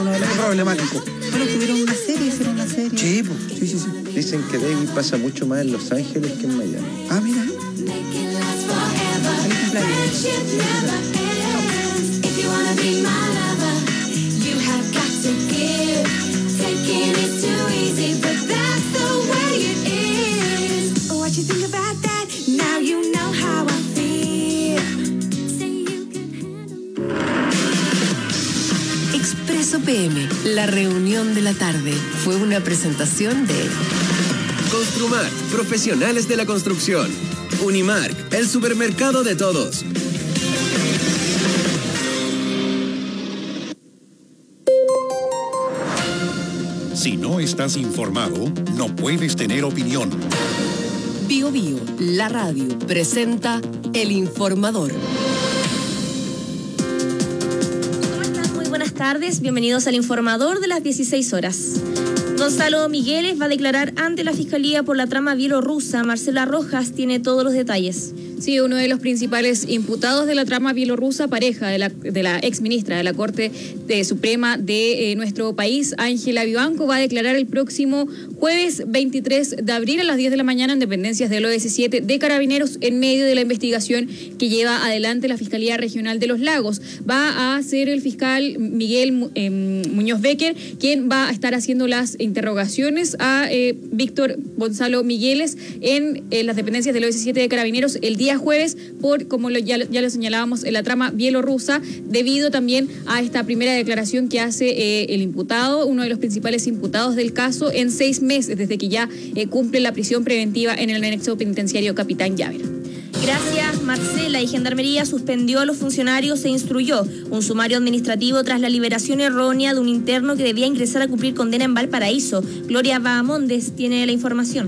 uno de los problemáticos. Bueno, hicieron una serie. Sí, pues. Sí. Dicen que David pasa mucho más en Los Ángeles que en Miami. Ah, mira. Expreso PM, la reunión de la tarde, fue una presentación de Construmar, profesionales de la construcción. Unimark, el supermercado de todos. Si no estás informado, no puedes tener opinión. Bio Bio, la radio, presenta El Informador. ¿Cómo están? Muy buenas tardes, bienvenidos al Informador de las 16 horas. Gonzalo Migueles va a declarar ante la Fiscalía por la trama bielorrusa. Marcela Rojas tiene todos los detalles. Sí, uno de los principales imputados de la trama bielorrusa, pareja de la exministra de la Corte Suprema de nuestro país, Ángela Vivanco, va a declarar el próximo jueves 23 de abril a las 10 de la mañana en dependencias del OS7 de Carabineros en medio de la investigación que lleva adelante la Fiscalía Regional de Los Lagos. Va a ser el fiscal Miguel Muñoz Becker quien va a estar haciendo las interrogaciones a Víctor Gonzalo Migueles en las dependencias del OS7 de Carabineros el día jueves por, como ya lo señalábamos, en la trama bielorrusa, debido también a esta primera declaración que hace el imputado, uno de los principales imputados del caso, en 6 meses desde que ya cumple la prisión preventiva en el anexo penitenciario Capitán Llaver. Gracias, Marcela. Y Gendarmería suspendió a los funcionarios e instruyó un sumario administrativo tras la liberación errónea de un interno que debía ingresar a cumplir condena en Valparaíso. Gloria Bahamondes tiene la información.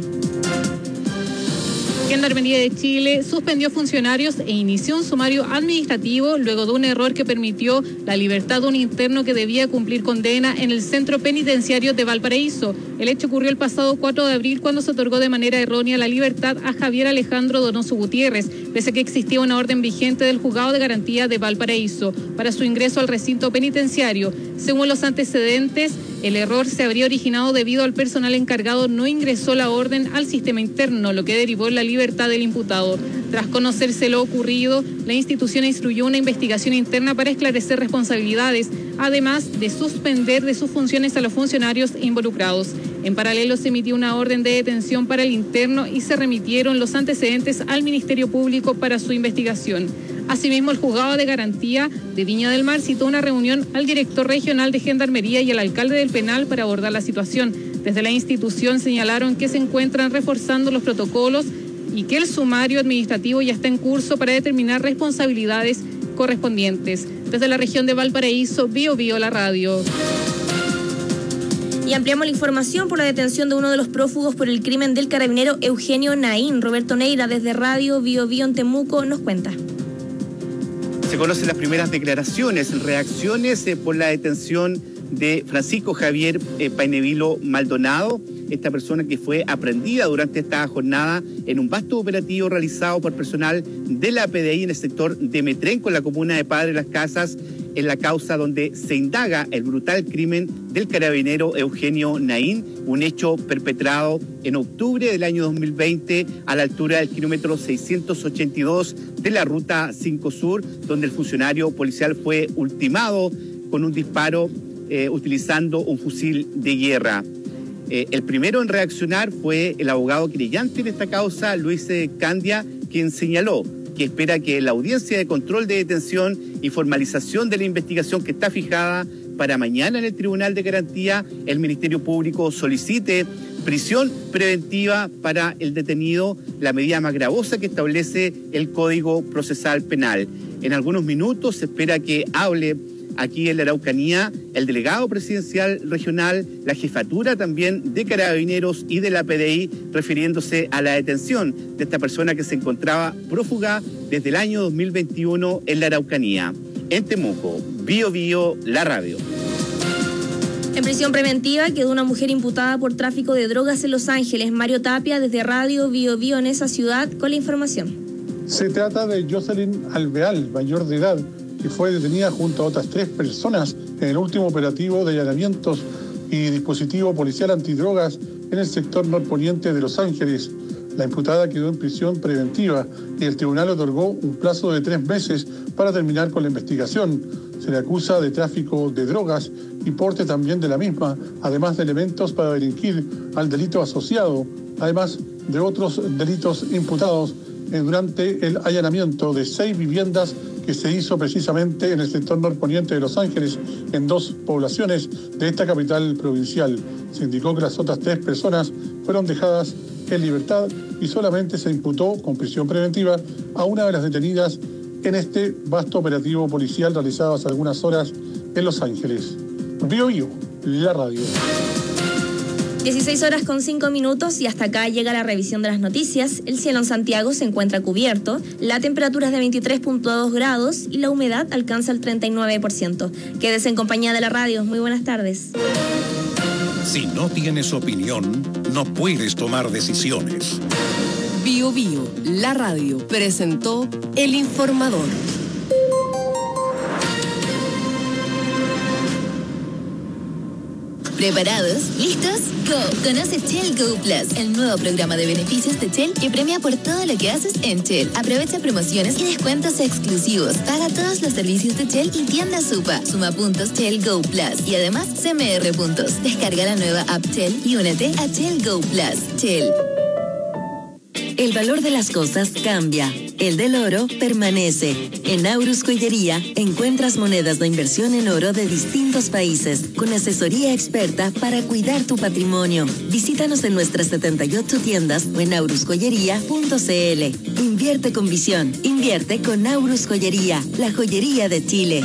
Gendarmería de Chile suspendió funcionarios e inició un sumario administrativo luego de un error que permitió la libertad de un interno que debía cumplir condena en el centro penitenciario de Valparaíso. El hecho ocurrió el pasado 4 de abril cuando se otorgó de manera errónea la libertad a Javier Alejandro Donoso Gutiérrez, pese a que existía una orden vigente del Juzgado de Garantía de Valparaíso para su ingreso al recinto penitenciario. Según los antecedentes, el error se habría originado debido al personal encargado no ingresó la orden al sistema interno, lo que derivó en la libertad del imputado. Tras conocerse lo ocurrido, la institución instruyó una investigación interna para esclarecer responsabilidades, además de suspender de sus funciones a los funcionarios involucrados. En paralelo, se emitió una orden de detención para el interno y se remitieron los antecedentes al Ministerio Público para su investigación. Asimismo, el Juzgado de Garantía de Viña del Mar citó una reunión al director regional de Gendarmería y al alcalde del penal para abordar la situación. Desde la institución señalaron que se encuentran reforzando los protocolos y que el sumario administrativo ya está en curso para determinar responsabilidades correspondientes. Desde la región de Valparaíso, Bio Bio, la radio. Y ampliamos la información por la detención de uno de los prófugos por el crimen del carabinero Eugenio Naín. Roberto Neira, desde Radio Bio Bio en Temuco, nos cuenta. Se conocen las primeras declaraciones, reacciones por la detención de Francisco Javier Painevilo Maldonado, esta persona que fue aprehendida durante esta jornada en un vasto operativo realizado por personal de la PDI en el sector de Metrenco, en la comuna de Padre Las Casas, en la causa donde se indaga el brutal crimen del carabinero Eugenio Naín, un hecho perpetrado en octubre del año 2020 a la altura del kilómetro 682 de la Ruta 5 Sur, donde el funcionario policial fue ultimado con un disparo utilizando un fusil de guerra. El primero en reaccionar fue el abogado querellante en esta causa, Luis Candia, quien señaló que espera que la audiencia de control de detención y formalización de la investigación que está fijada para mañana en el Tribunal de Garantía, el Ministerio Público solicite prisión preventiva para el detenido, la medida más gravosa que establece el Código Procesal Penal. En algunos minutos se espera que hable aquí en la Araucanía el delegado presidencial regional, la jefatura también de Carabineros y de la PDI, refiriéndose a la detención de esta persona que se encontraba prófuga desde el año 2021 en la Araucanía. En Temuco, Bio Bio, la radio. En prisión preventiva quedó una mujer imputada por tráfico de drogas en Los Ángeles. Mario Tapia, desde Radio Bio Bio en esa ciudad, con la información. Se trata de Jocelyn Alvear, mayor de edad, que fue detenida junto a otras 3 personas en el último operativo de allanamientos y dispositivo policial antidrogas en el sector norponiente de Los Ángeles. La imputada quedó en prisión preventiva y el tribunal otorgó un plazo de 3 meses para terminar con la investigación. Se le acusa de tráfico de drogas y porte también de la misma, además de elementos para delinquir al delito asociado, además de otros delitos imputados durante el allanamiento de 6 viviendas que se hizo precisamente en el sector norponiente de Los Ángeles, en 2 poblaciones de esta capital provincial. Se indicó que las otras 3 personas fueron dejadas en libertad y solamente se imputó con prisión preventiva a una de las detenidas en este vasto operativo policial realizado hace algunas horas en Los Ángeles. Bio Bio, la radio. 16:05 y hasta acá llega la revisión de las noticias. El cielo en Santiago se encuentra cubierto, la temperatura es de 23.2 grados y la humedad alcanza el 39%. Quédese en compañía de la radio. Muy buenas tardes. Si no tienes opinión, no puedes tomar decisiones. Bio Bio, la radio, presentó El Informador. ¿Preparados? ¿Listos? ¡Go! Conoce Shell Go Plus, el nuevo programa de beneficios de Shell que premia por todo lo que haces en Shell. Aprovecha promociones y descuentos exclusivos. Paga todos los servicios de Shell y tienda Supa. Suma puntos Shell Go Plus y además CMR puntos. Descarga la nueva app Shell y únete a Shell Go Plus. Shell. El valor de las cosas cambia. El del oro permanece. En Aurus Joyería encuentras monedas de inversión en oro de distintos países, con asesoría experta para cuidar tu patrimonio. Visítanos en nuestras 78 tiendas o en aurusjoyería.cl. Invierte con visión. Invierte con Aurus Joyería, la joyería de Chile.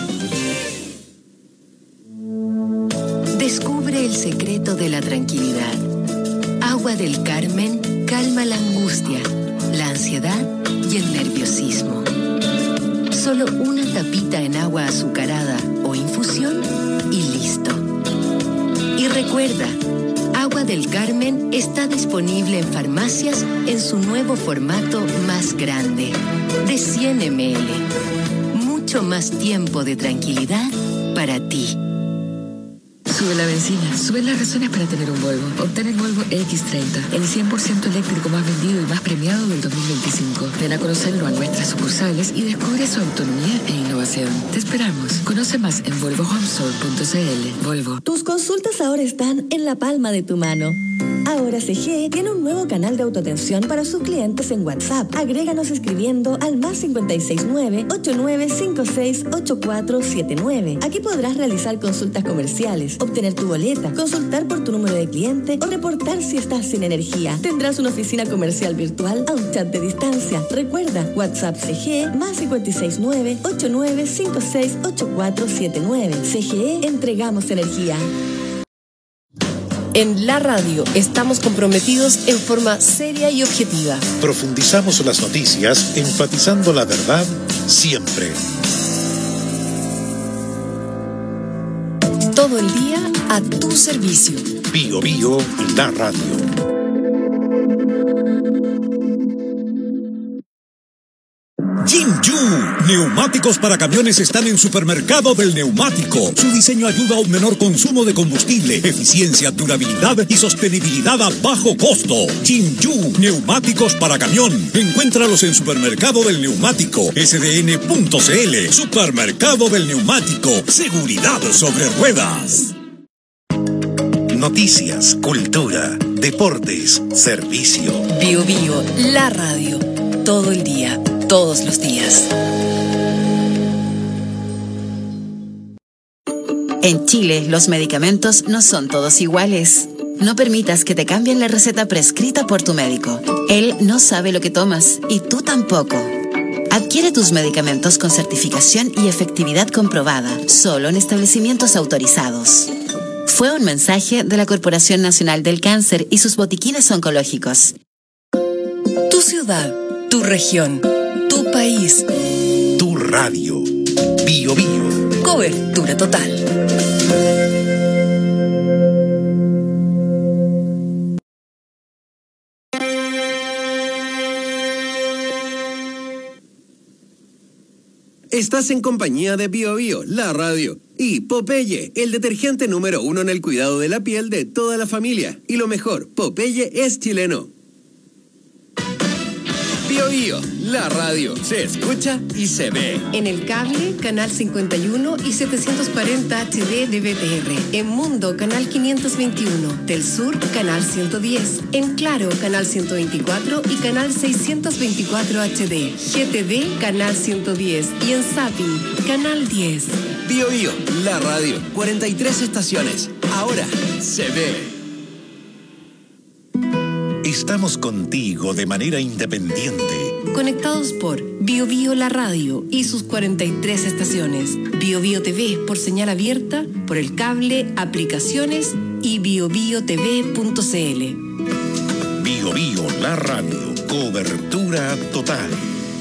Descubre el secreto de la tranquilidad. Agua del Carmen calma la angustia, la ansiedad y el nerviosismo. Solo una tapita en agua azucarada o infusión y listo. Y recuerda, Agua del Carmen está disponible en farmacias en su nuevo formato más grande, de 100 ml. Mucho más tiempo de tranquilidad para ti. Sube la benzina, sube las razones para tener un Volvo. Obtén el Volvo X30, el 100% eléctrico más vendido y más premiado del 2025. Ven a conocerlo a nuestras sucursales y descubre su autonomía e innovación. Te esperamos. Conoce más en volvohomestore.cl. Volvo. Tus consultas ahora están en la palma de tu mano. Ahora CGE tiene un nuevo canal de autoatención para sus clientes en WhatsApp. Agréganos escribiendo al +569 8956 8479. Aquí podrás realizar consultas comerciales, obtener tu boleta, consultar por tu número de cliente o reportar si estás sin energía. Tendrás una oficina comercial virtual a un chat de distancia. Recuerda, WhatsApp CGE +569 8956 8479. CGE, entregamos energía. En la radio estamos comprometidos en forma seria y objetiva. Profundizamos las noticias, enfatizando la verdad siempre. Todo el día a tu servicio. Bio Bio, la radio. Jinju, neumáticos para camiones están en Supermercado del Neumático. Su diseño ayuda a un menor consumo de combustible, eficiencia, durabilidad y sostenibilidad a bajo costo. Jinju, neumáticos para camión. Encuéntralos en Supermercado del Neumático, sdn.cl. Supermercado del Neumático, seguridad sobre ruedas. Noticias, cultura, deportes, servicio. Bio Bio, la radio. Todo el día, todos los días. En Chile, los medicamentos no son todos iguales. No permitas que te cambien la receta prescrita por tu médico. Él no sabe lo que tomas y tú tampoco. Adquiere tus medicamentos con certificación y efectividad comprobada, solo en establecimientos autorizados. Fue un mensaje de la Corporación Nacional del Cáncer y sus botiquines oncológicos. Tu ciudad, tu región, tu país, tu radio. Bio Bio. Cobertura total. Estás en compañía de Bio Bio, la radio, y Popeye, el detergente número 1 en el cuidado de la piel de toda la familia. Y lo mejor, Popeye es chileno. Bio Bio, la radio, se escucha y se ve. En el cable, canal 51 y 740 HD de BTR. En Mundo, canal 521. Del Sur, canal 110. En Claro, canal 124 y canal 624 HD. GTV, canal 110. Y en Zapping, canal 10. Bio Bio, la radio, 43 estaciones. Ahora se ve. Estamos contigo de manera independiente. Conectados por Bio Bio la radio y sus 43 estaciones. Bio Bio TV por señal abierta, por el cable, aplicaciones y biobiotv.cl. Bio Bio la radio, cobertura total.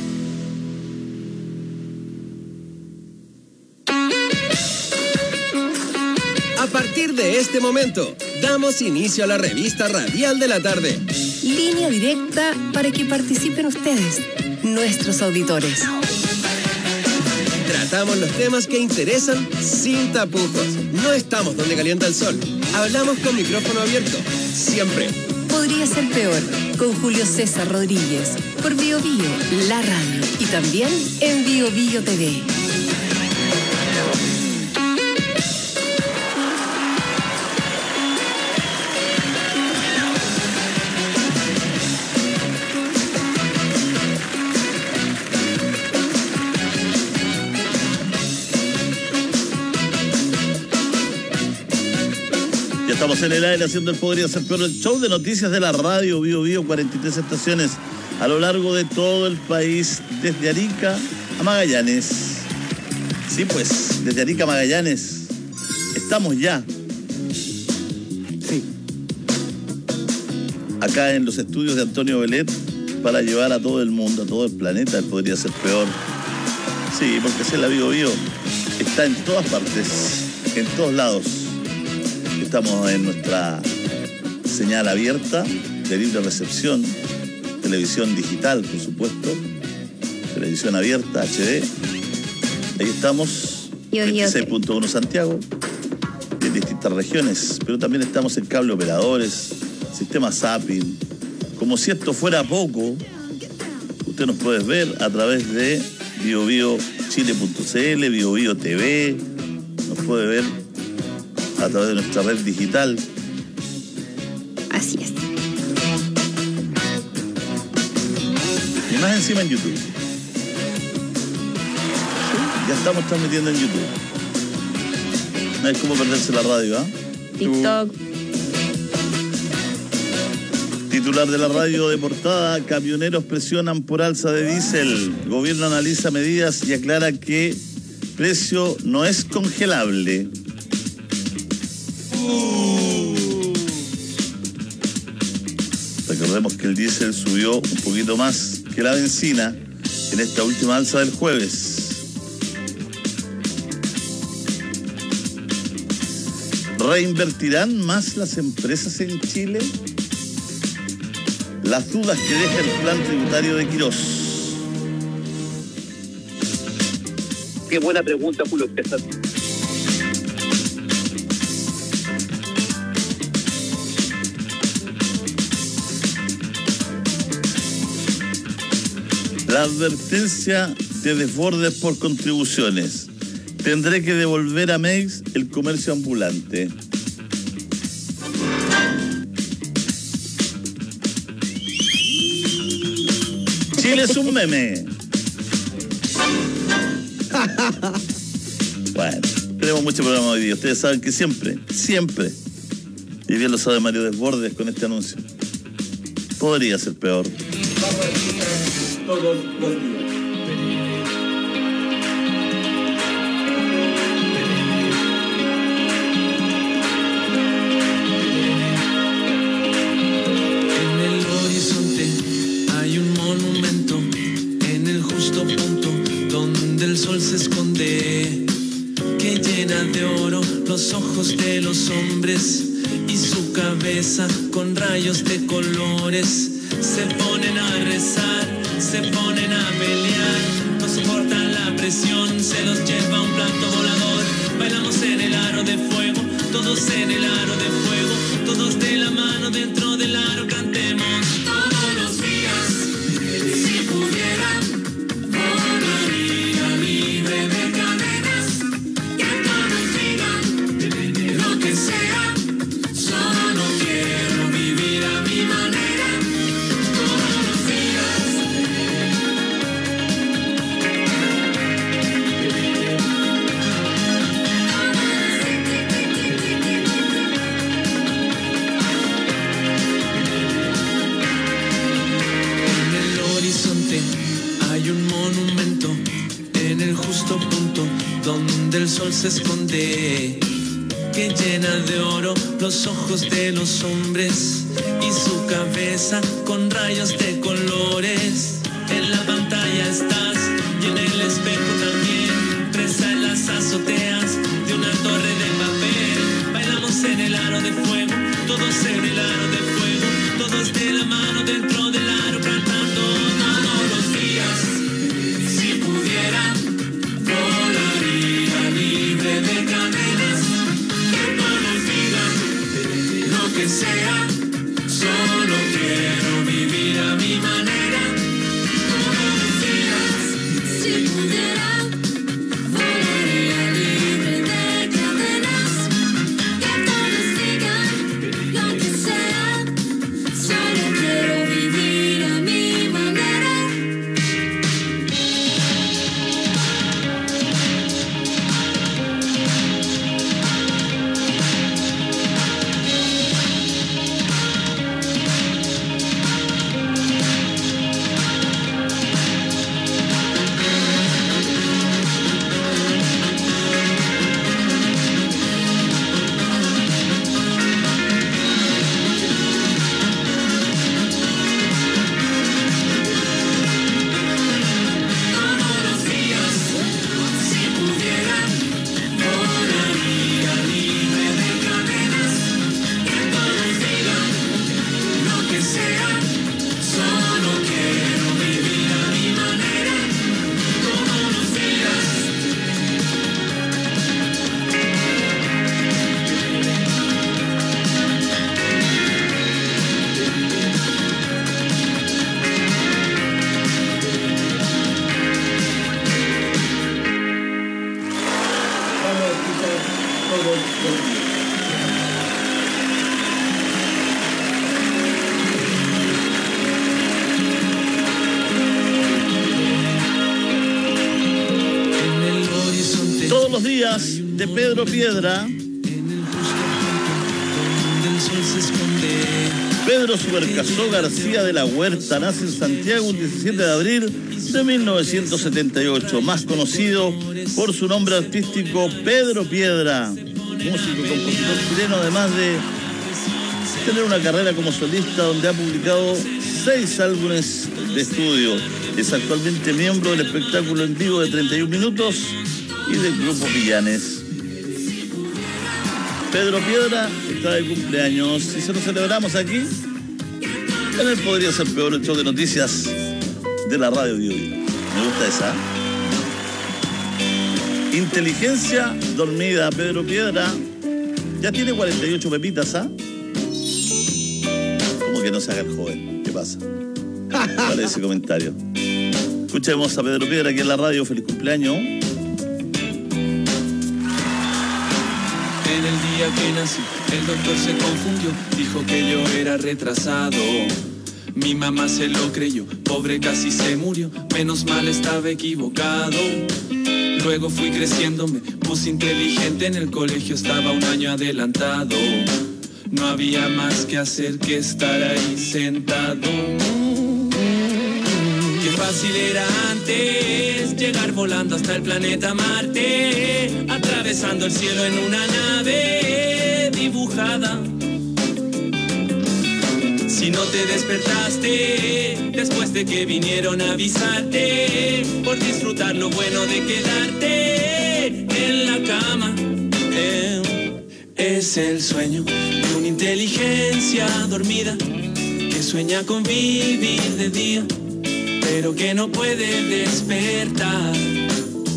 A partir de este momento, damos inicio a la revista radial de la tarde. Línea directa para que participen ustedes, nuestros auditores. Tratamos los temas que interesan sin tapujos. No estamos donde calienta el sol. Hablamos con micrófono abierto, siempre. Podría ser peor, con Julio César Rodríguez, por Bio Bio, la radio, y también en Bio Bio TV. Estamos en el aire haciendo el Podría Ser Peor, el show de noticias de la radio Bio Bio, 43 estaciones a lo largo de todo el país, desde Arica a Magallanes. Sí, pues, desde Arica a Magallanes estamos ya. Sí. Acá en los estudios de Antonio Velet para llevar a todo el mundo, a todo el planeta, el Podría Ser Peor. Sí, porque si la Bio Bio está en todas partes, en todos lados. Estamos en nuestra señal abierta de libre recepción, televisión digital, por supuesto, televisión abierta, HD. Ahí estamos, 26.1 Santiago, en distintas regiones, pero también estamos en cable operadores, sistema Zapping. Como si esto fuera poco, usted nos puede ver a través de biobiochile.cl, Bio Bio TV, nos puede ver a través de nuestra red digital. Así es. Y más encima en YouTube. Ya estamos transmitiendo en YouTube. No hay cómo perderse la radio, ¿ah? TikTok. Titular de la radio de portada: camioneros presionan por alza de diésel. Gobierno analiza medidas y aclara que precio no es congelable. Recordemos que el diésel subió un poquito más que la benzina en esta última alza del jueves. ¿Reinvertirán más las empresas en Chile? Las dudas que deja el plan tributario de Quirós. Qué buena pregunta, Julio César. La advertencia de desbordes por contribuciones. Tendré que devolver a MEX el comercio ambulante. Chile es un meme. Bueno, tenemos mucho programa hoy día. Ustedes saben que siempre, y bien lo sabe Mario Desbordes con este anuncio, podría ser peor. Todos los días. En el horizonte hay un monumento, en el justo punto donde el sol se esconde, que llena de oro los ojos de los hombres y su cabeza con rayos de colores. Se ponen a rezar, se ponen a pelear, no soportan la la presión se los lleva un plato volador. Bailamos en el aro de fuego, todos en el aro de fuego, todos de la mano dentro del aro cantemos. Todos los días, si pudiera, volaría libre de cadenas, que todos digan lo que sea, solo quiero vivir a mi manera, todos los días. En el horizonte hay un monumento, en el justo punto donde el sol se esconde, que llena de oro los ojos de los hombres y su cabeza con rayos de colores. En la pantalla estás y en el espejo también, presa en las azoteas de una torre de papel. Bailamos en el aro de fuego, todos en el aro de fuego, todos de la mano dentro del aro cantando todos los días. Si pudiera, volaría libre de cadenas, que todos digan lo que sea, solo quiero vivir a mi manera, todos los días. Si pudiera, volaría libre de cadenas, que todos digan lo que sea, solo quiero vivir a mi manera. Todos los días, si pudiera, volaría libre de cadenas, que todos digan lo que sea, solo quiero vivir a mi manera, todos los días. Vamos a escuchar todos los días. En el horizonte Todos los días de Pedro Piedra. donde el sol se esconde. Pedro Subercasó García de la Huerta nace en Santiago el 17 de abril de 1978, más conocido por su nombre artístico Pedro Piedra, músico y compositor chileno, además de tener una carrera como solista donde ha publicado 6 álbumes de estudio. Es actualmente miembro del espectáculo en vivo de 31 minutos y del grupo Villanes. Pedro Piedra está de cumpleaños y se lo celebramos aquí en el Podría Ser Peor, el show de noticias de la radio Bio Bio. Me gusta esa. Inteligencia dormida. Pedro Piedra ya tiene 48 pepitas, ¿ah? Como que no se haga el joven. ¿Qué pasa? ¿Cuál es ese comentario? Escuchemos a Pedro Piedra aquí en la radio. Feliz cumpleaños. En el día que nací, el doctor se confundió, dijo que yo era retrasado. Mi mamá se lo creyó, pobre casi se murió, menos mal estaba equivocado. Luego fui creciendo, me puse inteligente, en el colegio estaba un año adelantado. No había más que hacer que estar ahí sentado. Qué fácil era antes llegar volando hasta el planeta Marte, atravesando el cielo en una nave dibujada. Si no te despertaste después de que vinieron a avisarte, por disfrutar lo bueno de quedarte en la cama, es el sueño de una inteligencia dormida que sueña con vivir de día, pero que no puede despertar.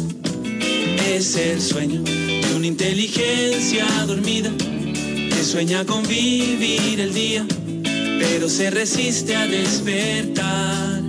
Es el sueño de una inteligencia dormida que sueña con vivir el día, pero se resiste a despertar.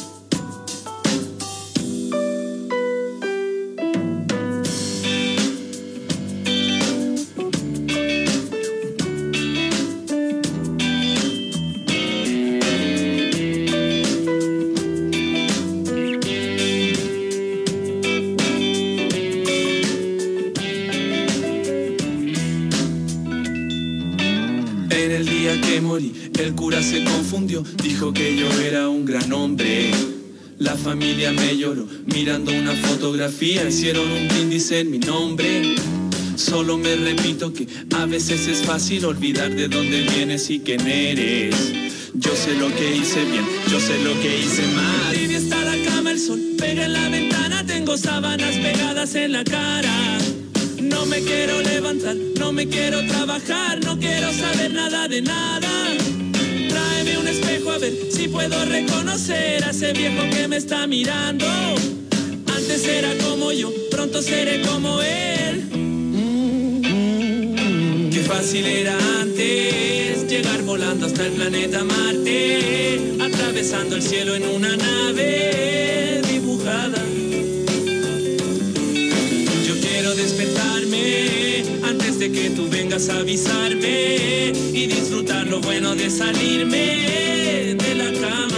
El cura se confundió, dijo que yo era un gran hombre. La familia me lloró, mirando una fotografía, hicieron un brindis en mi nombre. Solo me repito que a veces es fácil olvidar de dónde vienes y quién eres. Yo sé lo que hice bien, yo sé lo que hice mal. Tibia está la cama, el sol pega en la ventana, tengo sábanas pegadas en la cara. No me quiero levantar, no me quiero trabajar, no quiero saber nada de nada. Tráeme un espejo a ver si puedo reconocer a ese viejo que me está mirando. Antes era como yo, pronto seré como él. Qué fácil era antes llegar volando hasta el planeta Marte, atravesando el cielo en una nave dibujada. Yo quiero despertarme antes de que tú vengas a avisarme y disfrutar lo bueno de salirme de la cama.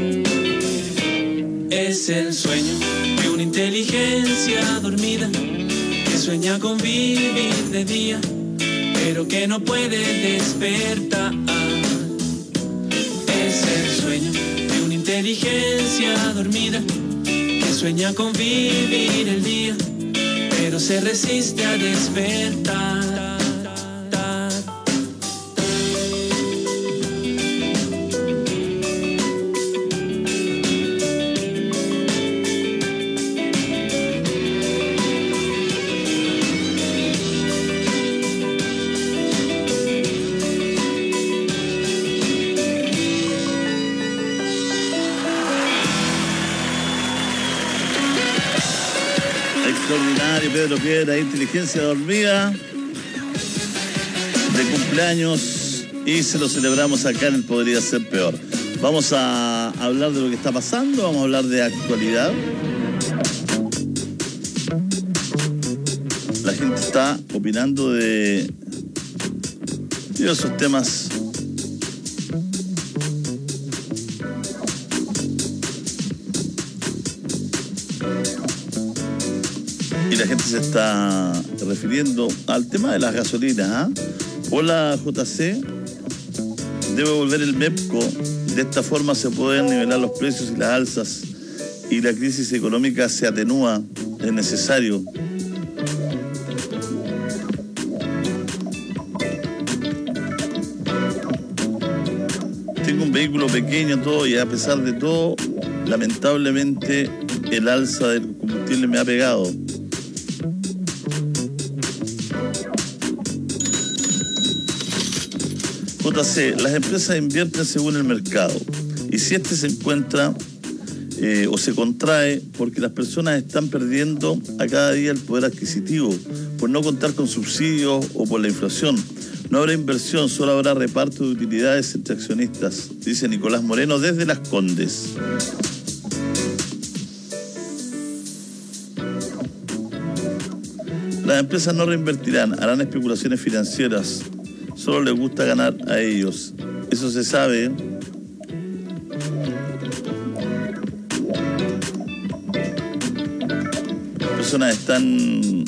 Es el sueño de una inteligencia dormida que sueña con vivir de día, pero que no puede despertar. Es el sueño de una inteligencia dormida que sueña con vivir el día, pero se resiste a despertar. Extraordinario, Pedro Piedra, inteligencia dormida, de cumpleaños, y se lo celebramos acá en el Podría Ser Peor. Vamos a hablar de lo que está pasando, vamos a hablar de actualidad. La gente está opinando de diversos temas. Y la gente se está refiriendo al tema de las gasolinas. Hola, JC. Debe volver el MEPCO. De esta forma se pueden nivelar los precios y las alzas, y la crisis económica se atenúa. Es necesario. Tengo un vehículo pequeño, todo, y a pesar de todo, lamentablemente, el alza del combustible me ha pegado. JC, las empresas invierten según el mercado, y si este se encuentra o se contrae porque las personas están perdiendo a cada día el poder adquisitivo por no contar con subsidios o por la inflación. No habrá inversión, solo habrá reparto de utilidades entre accionistas, dice Nicolás Moreno desde Las Condes. Las empresas no reinvertirán, harán especulaciones financieras. Solo les gusta ganar a ellos. Eso se sabe. Las personas están...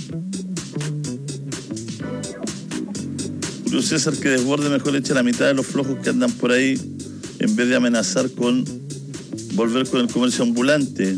Julio César, que desborde mejor echa la mitad de los flojos que andan por ahí, en vez de amenazar con volver con el comercio ambulante.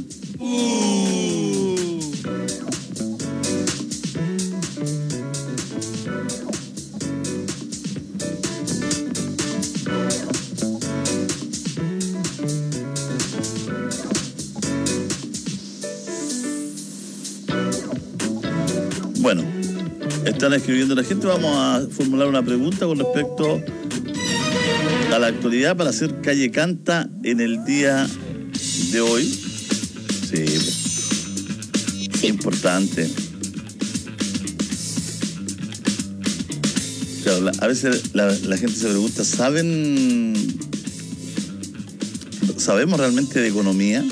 Bueno, están escribiendo la gente. Vamos a formular una pregunta con respecto a la actualidad para hacer Calle Canta en el día de hoy. Sí, importante. Claro, a veces la gente se pregunta, ¿sabemos realmente de economía?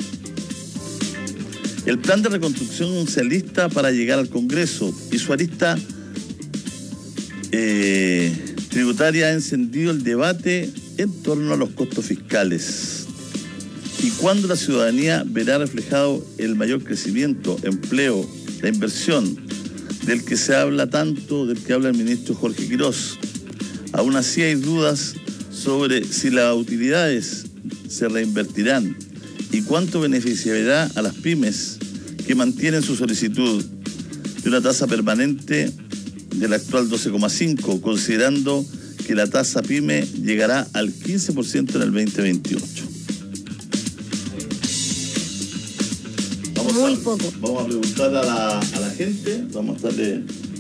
El plan de reconstrucción se alista para llegar al Congreso y su arista tributaria ha encendido el debate en torno a los costos fiscales. ¿Y cuándo la ciudadanía verá reflejado el mayor crecimiento, empleo, la inversión del que se habla tanto, del que habla el ministro Jorge Quirós? Aún así hay dudas sobre si las utilidades se reinvertirán y cuánto beneficiará a las pymes que mantienen su solicitud de una tasa permanente del actual 12,5, considerando que la tasa pyme llegará al 15% en el 2028. Muy poco. Vamos a preguntar a la gente, vamos a estarle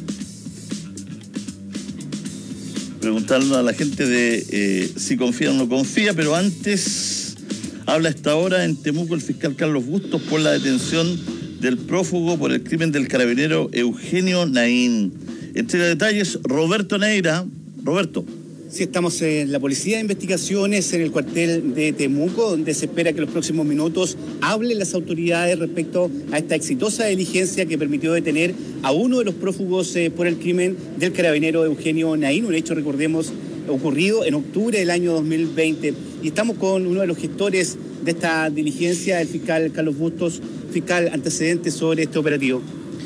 preguntando a la gente de si confía o no confía, pero antes habla a esta hora en Temuco el fiscal Carlos Bustos por la detención del prófugo por el crimen del carabinero Eugenio Naín. Entrega detalles Roberto Neira. Roberto. Sí, estamos en la Policía de Investigaciones, en el cuartel de Temuco, donde se espera que en los próximos minutos hablen las autoridades respecto a esta exitosa diligencia que permitió detener a uno de los prófugos por el crimen del carabinero Eugenio Naín, un hecho, recordemos, ocurrido en octubre del año 2020. Y estamos con uno de los gestores de esta diligencia, el fiscal Carlos Bustos. Fiscal, antecedentes sobre este operativo.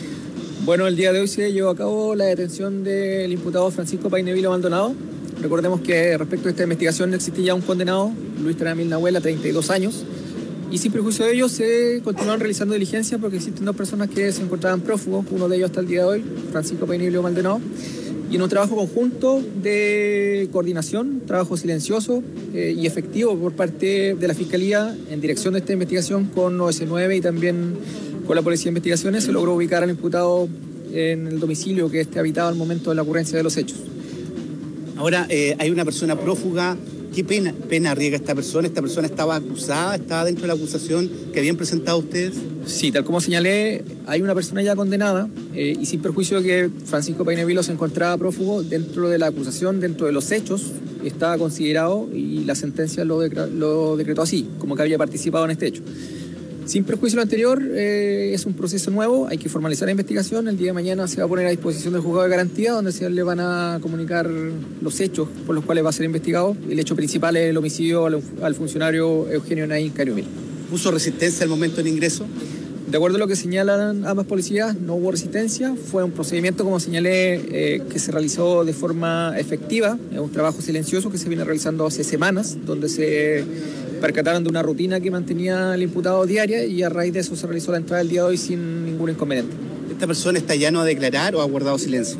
Bueno, el día de hoy se llevó a cabo la detención del imputado Francisco Painevilo Maldonado. Recordemos que respecto a esta investigación existía ya un condenado, Luis Tramil Nahuel, a 32 años. Y sin perjuicio de ello se continuaron realizando diligencias porque existen dos personas que se encontraban prófugos, uno de ellos hasta el día de hoy, Francisco Painevilo Maldonado. Y en un trabajo conjunto de coordinación, trabajo silencioso y efectivo por parte de la Fiscalía en dirección de esta investigación con OS9 y también con la Policía de Investigaciones, se logró ubicar al imputado en el domicilio que habitaba al momento de la ocurrencia de los hechos. Ahora, hay una persona prófuga. ¿Qué pena arriesga esta persona? ¿Esta persona estaba acusada? ¿Estaba dentro de la acusación que habían presentado ustedes? Sí, tal como señalé, hay una persona ya condenada y sin perjuicio de que Francisco Painevilo se encontraba prófugo dentro de la acusación, dentro de los hechos, estaba considerado y la sentencia lo decretó así, como que había participado en este hecho. Sin perjuicio de lo anterior, es un proceso nuevo, hay que formalizar la investigación. El día de mañana se va a poner a disposición del juzgado de garantía, donde se le van a comunicar los hechos por los cuales va a ser investigado. El hecho principal es el homicidio al funcionario Eugenio Naín Cariumil. ¿Puso resistencia al momento del ingreso? De acuerdo a lo que señalan ambas policías, no hubo resistencia. Fue un procedimiento, como señalé, que se realizó de forma efectiva. Es un trabajo silencioso que se viene realizando hace semanas, donde se percataron de una rutina que mantenía el imputado diaria y a raíz de eso se realizó la entrada del día de hoy sin ningún inconveniente. ¿Esta persona está ya no a declarar o ha guardado silencio?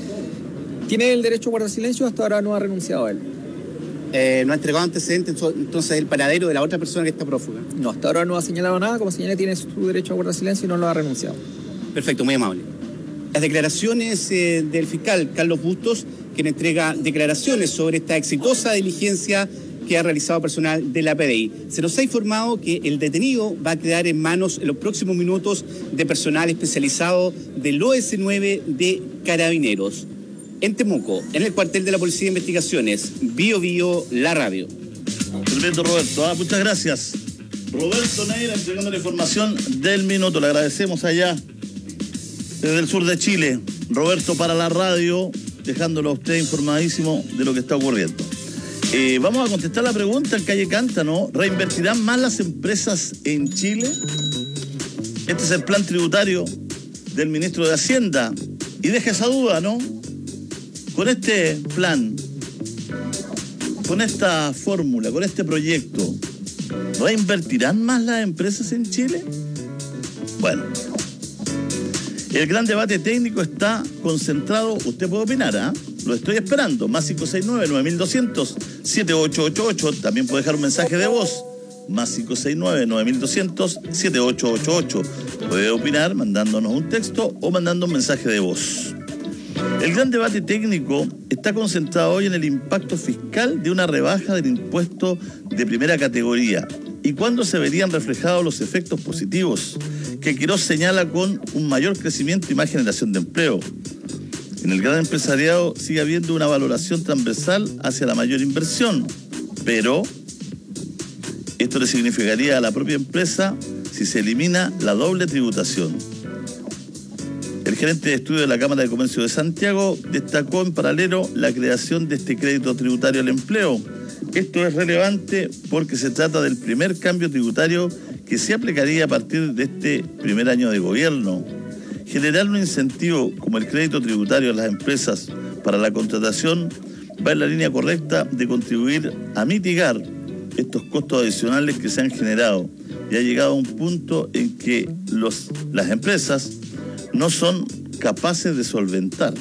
Tiene el derecho a guardar silencio, hasta ahora no ha renunciado a él. ¿No ha entregado antecedentes entonces el paradero de la otra persona que está prófuga? No, hasta ahora no ha señalado nada, como señalé tiene su derecho a guardar silencio y no lo ha renunciado. Perfecto, muy amable. Las declaraciones del fiscal Carlos Bustos, quien entrega declaraciones sobre esta exitosa diligencia que ha realizado personal de la PDI. Se nos ha informado que el detenido va a quedar en manos en los próximos minutos de personal especializado del OS9 de Carabineros. En Temuco, en el cuartel de la Policía de Investigaciones, Bio Bio, la radio. Tremendo, Roberto. Muchas gracias. Roberto Neira entregando la información del minuto. Le agradecemos allá desde el sur de Chile. Roberto para la radio, dejándolo a usted informadísimo de lo que está ocurriendo. Vamos a contestar la pregunta en Calle Canta, ¿no? ¿Reinvertirán más las empresas en Chile? Este es el plan tributario del ministro de Hacienda. Y deja esa duda, ¿no? Con este plan, con esta fórmula, con este proyecto, ¿reinvertirán más las empresas en Chile? Bueno, el gran debate técnico está concentrado, usted puede opinar, ¿ah? Lo estoy esperando, más 569-9200-7888, también puede dejar un mensaje de voz, más 569-9200-7888. Puede opinar mandándonos un texto o mandando un mensaje de voz. El gran debate técnico está concentrado hoy en el impacto fiscal de una rebaja del impuesto de primera categoría y cuándo se verían reflejados los efectos positivos que Quirós señala con un mayor crecimiento y más generación de empleo. En el gran empresariado sigue habiendo una valoración transversal hacia la mayor inversión, pero esto le significaría a la propia empresa si se elimina la doble tributación. El gerente de estudio de la Cámara de Comercio de Santiago destacó en paralelo la creación de este crédito tributario al empleo. Esto es relevante porque se trata del primer cambio tributario que se aplicaría a partir de este primer año de gobierno. Generar un incentivo como el crédito tributario a las empresas para la contratación va en la línea correcta de contribuir a mitigar estos costos adicionales que se han generado y ha llegado a un punto en que las empresas no son capaces de solventar.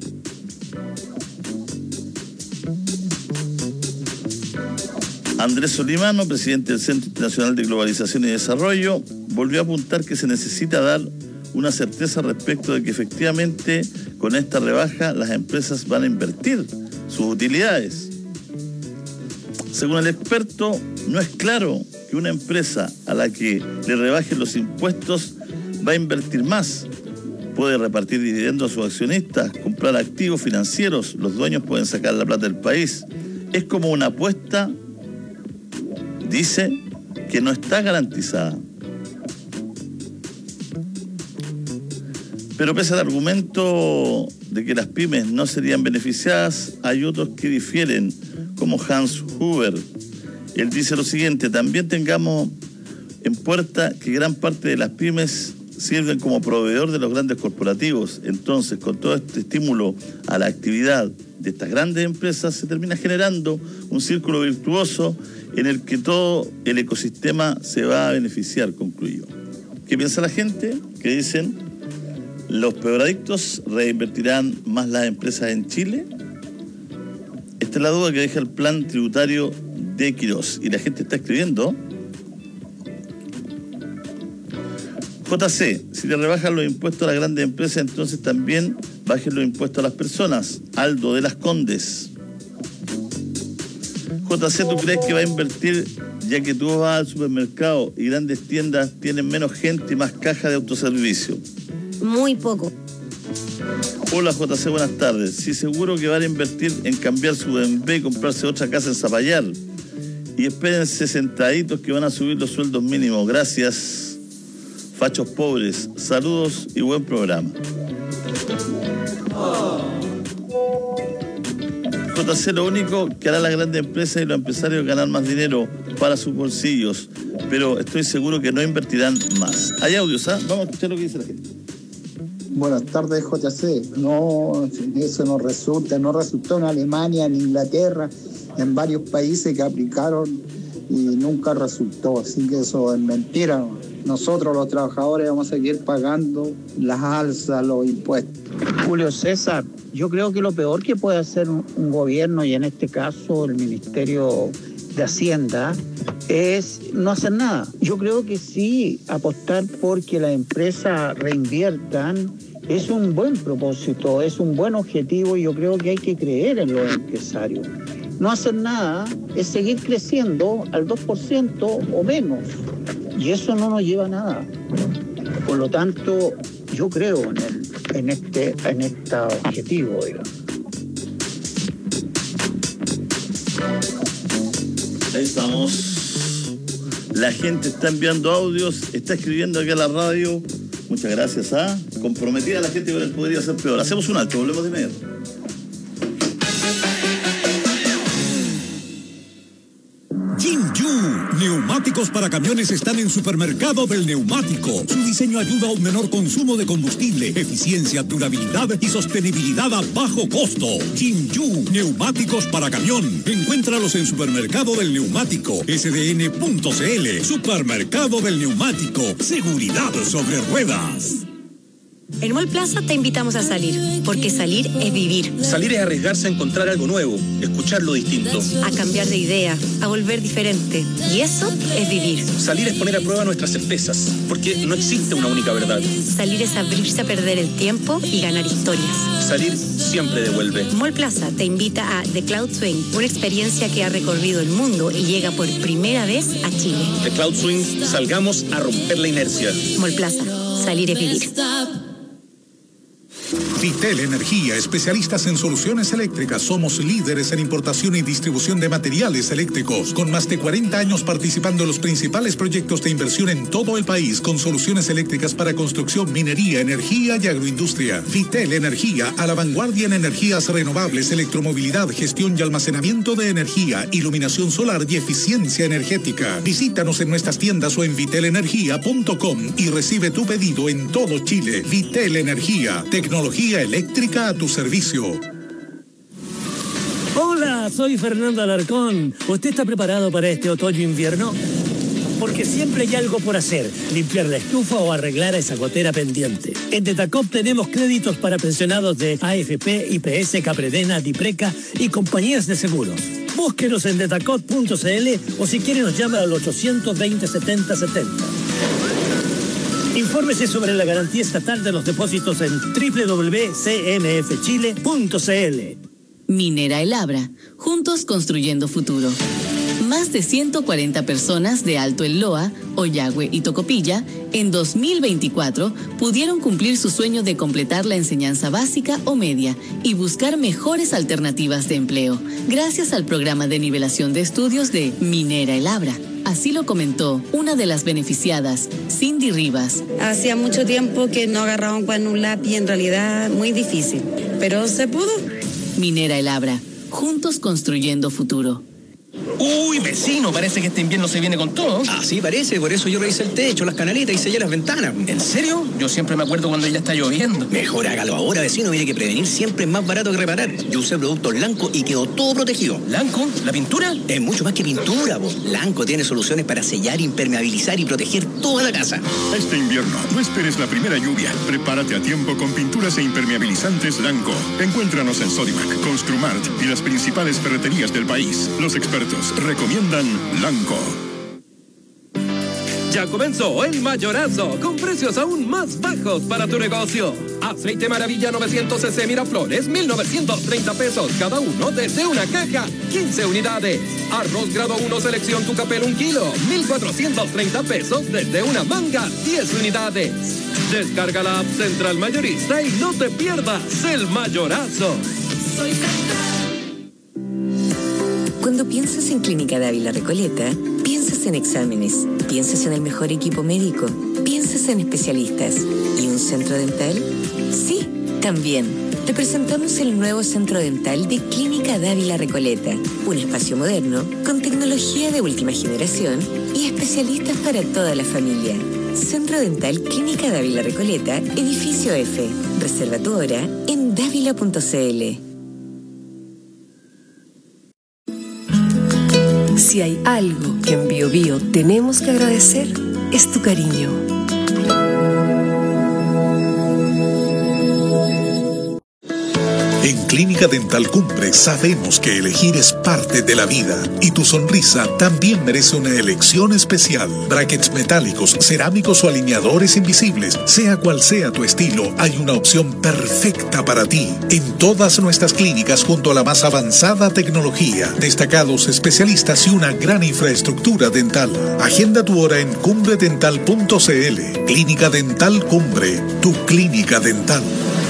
Andrés Solimano, presidente del Centro Internacional de Globalización y Desarrollo, volvió a apuntar que se necesita dar una certeza respecto de que efectivamente con esta rebaja las empresas van a invertir sus utilidades. Según el experto, no es claro que una empresa a la que le rebajen los impuestos va a invertir más. Puede repartir dividendos a sus accionistas, comprar activos financieros, los dueños pueden sacar la plata del país. Es como una apuesta, dice, que no está garantizada. Pero pese al argumento de que las pymes no serían beneficiadas, hay otros que difieren, como Hans Huber. Él dice lo siguiente: también tengamos en puerta que gran parte de las pymes sirven como proveedor de los grandes corporativos. Entonces, con todo este estímulo a la actividad de estas grandes empresas, se termina generando un círculo virtuoso en el que todo el ecosistema se va a beneficiar, concluyó. ¿Qué piensa la gente? ¿Qué dicen? ¿Los peoradictos reinvertirán más las empresas en Chile? Esta es la duda que deja el plan tributario de Quirós. Y la gente está escribiendo. JC, si le rebajan los impuestos a las grandes empresas, entonces también bajen los impuestos a las personas. Aldo de las Condes. JC, ¿tú crees que va a invertir ya que tú vas al supermercado y grandes tiendas tienen menos gente y más cajas de autoservicio? Muy poco. Hola JC, buenas tardes. Sí, seguro que van a invertir en cambiar su BMW y comprarse otra casa en Zapallar. Y espérense sentaditos que van a subir los sueldos mínimos. Gracias, fachos pobres. Saludos y buen programa. JC, lo único que hará la grande empresa y los empresarios es ganar más dinero para sus bolsillos, pero estoy seguro que no invertirán más. Hay audios, ¿ah? Vamos a escuchar lo que dice la gente. Buenas tardes, JC. No, eso no resultó en Alemania, en Inglaterra, en varios países que aplicaron y nunca resultó, así que eso es mentira. Nosotros los trabajadores vamos a seguir pagando las alzas, los impuestos. Julio César, yo creo que lo peor que puede hacer un gobierno, y en este caso el Ministerio de Hacienda, es no hacer nada. Yo creo que sí, apostar porque las empresas reinviertan es un buen propósito, es un buen objetivo, y yo creo que hay que creer en los empresarios. No hacer nada es seguir creciendo al 2% o menos, y eso no nos lleva a nada. Por lo tanto, yo creo en este objetivo, digamos. Ahí estamos. La gente está enviando audios, está escribiendo aquí a la radio. Muchas gracias, ¿ah? Comprometida la gente con el podría ser peor. Hacemos un alto, volvemos de inmediato. Neumáticos para camiones están en Supermercado del Neumático. Su diseño ayuda a un menor consumo de combustible, eficiencia, durabilidad y sostenibilidad a bajo costo. Jinju, neumáticos para camión. Encuéntralos en Supermercado del Neumático, sdn.cl. Supermercado del Neumático, seguridad sobre ruedas. En Mall Plaza te invitamos a salir, porque salir es vivir. Salir es arriesgarse a encontrar algo nuevo, escuchar lo distinto. A cambiar de idea, a volver diferente. Y eso es vivir. Salir es poner a prueba nuestras certezas, porque no existe una única verdad. Salir es abrirse a perder el tiempo y ganar historias. Salir siempre devuelve. Mall Plaza te invita a The Cloud Swing, una experiencia que ha recorrido el mundo y llega por primera vez a Chile. The Cloud Swing, salgamos a romper la inercia. Mall Plaza, salir es vivir. Vitel Energía, especialistas en soluciones eléctricas. Somos líderes en importación y distribución de materiales eléctricos, con más de 40 años participando en los principales proyectos de inversión en todo el país, con soluciones eléctricas para construcción, minería, energía y agroindustria. Vitel Energía, a la vanguardia en energías renovables, electromovilidad, gestión y almacenamiento de energía, iluminación solar y eficiencia energética. Visítanos en nuestras tiendas o en vitelenergia.com y recibe tu pedido en todo Chile. Vitel Energía, tecnología eléctrica a tu servicio. Hola, soy Fernando Alarcón. ¿Usted está preparado para este otoño-invierno? Porque siempre hay algo por hacer, limpiar la estufa o arreglar esa gotera pendiente. En Detacop tenemos créditos para pensionados de AFP, IPS, Capredena, Dipreca y compañías de seguros. Búsquenos en detacop.cl o si quiere nos llama al 820 70 70. Infórmese sobre la garantía estatal de los depósitos en www.cmfchile.cl. Minera El Abra, juntos construyendo futuro. Más de 140 personas de Alto El Loa, Ollagüe y Tocopilla en 2024 pudieron cumplir su sueño de completar la enseñanza básica o media y buscar mejores alternativas de empleo, gracias al programa de nivelación de estudios de Minera El Abra. Así lo comentó una de las beneficiadas, Cindy Rivas. Hacía mucho tiempo que no agarraba un cuaderno, un lápiz, en realidad muy difícil, pero se pudo. Minera El Abra, juntos construyendo futuro. Uy, vecino, parece que este invierno se viene con todo. Así parece, por eso yo revisé el techo, las canaletas y sellé las ventanas. ¿En serio? Yo siempre me acuerdo cuando ya está lloviendo. Mejor hágalo ahora, vecino, mire que prevenir siempre es más barato que reparar. Yo usé productos Lanco y quedó todo protegido. ¿Lanco? ¿La pintura? Es mucho más que pintura, vos. Lanco tiene soluciones para sellar, impermeabilizar y proteger toda la casa. Este invierno, no esperes la primera lluvia. Prepárate a tiempo con pinturas e impermeabilizantes Lanco. Encuéntranos en Sodimac, Construmart y las principales ferreterías del país. Los expertos recomiendan Lanco. Ya comenzó el mayorazo, con precios aún más bajos para tu negocio. Aceite Maravilla 900 cc Miraflores, 1,930 pesos cada uno desde una caja, 15 unidades. Arroz grado 1 selección Tucapel 1 kilo, 1,430 pesos desde una manga, 10 unidades. Descarga la app Central Mayorista y no te pierdas el mayorazo. Soy Cuando piensas en Clínica Dávila Recoleta, piensas en exámenes, piensas en el mejor equipo médico, piensas en especialistas. ¿Y un centro dental? Sí, también. Te presentamos el nuevo centro dental de Clínica Dávila Recoleta, un espacio moderno con tecnología de última generación y especialistas para toda la familia. Centro Dental Clínica Dávila Recoleta, edificio F. Reserva tu hora en davila.cl. Si hay algo que en Bio Bio tenemos que agradecer, es tu cariño. En Clínica Dental Cumbre sabemos que elegir es parte de la vida y tu sonrisa también merece una elección especial. Brackets metálicos, cerámicos o alineadores invisibles, sea cual sea tu estilo, hay una opción perfecta para ti. En todas nuestras clínicas junto a la más avanzada tecnología, destacados especialistas y una gran infraestructura dental. Agenda tu hora en cumbredental.cl. Clínica Dental Cumbre, tu clínica dental.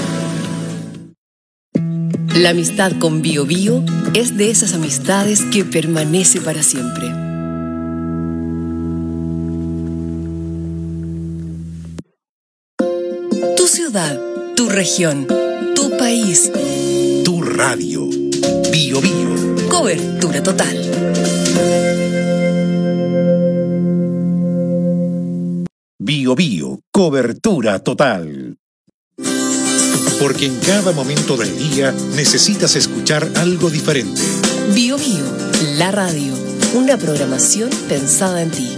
La amistad con Bio Bio es de esas amistades que permanece para siempre. Tu ciudad, tu región, tu país, tu radio. Bio Bio. Cobertura total. Bio Bio. Cobertura total. Porque en cada momento del día necesitas escuchar algo diferente. Bio Bio, la radio, una programación pensada en ti.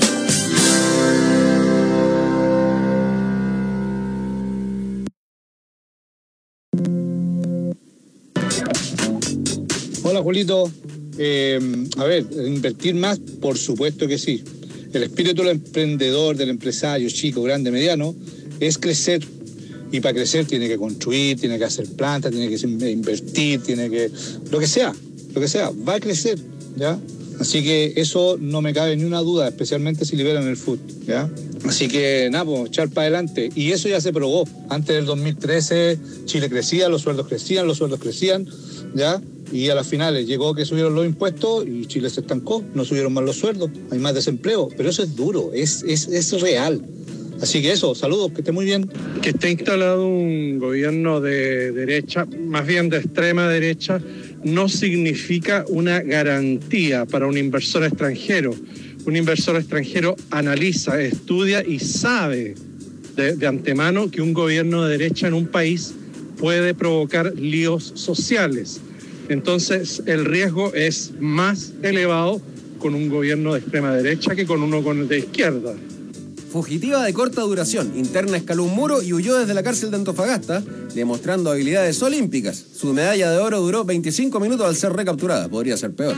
Hola, Julito. A ver, invertir más, por supuesto que sí. El espíritu del emprendedor, del empresario, chico, grande, mediano, es crecer. Y para crecer tiene que construir, tiene que hacer plantas, tiene que invertir, tiene que... Lo que sea, va a crecer, ¿ya? Así que eso no me cabe ni una duda, especialmente si liberan el food, ¿ya? Así que, nada, pues, echar para adelante. Y eso ya se probó. Antes del 2013, Chile crecía, los sueldos crecían, ¿ya? Y a las finales llegó que subieron los impuestos y Chile se estancó, no subieron más los sueldos, hay más desempleo. Pero eso es duro, es real. Así que eso, saludos, que esté muy bien. Que esté instalado un gobierno de derecha, más bien de extrema derecha, no significa una garantía para un inversor extranjero. Un inversor extranjero analiza, estudia y sabe de antemano que un gobierno de derecha en un país puede provocar líos sociales. Entonces, el riesgo es más elevado con un gobierno de extrema derecha que con uno de izquierda. Fugitiva de corta duración, interna escaló un muro y huyó desde la cárcel de Antofagasta, demostrando habilidades olímpicas. Su medalla de oro duró 25 minutos al ser recapturada. Podría ser peor.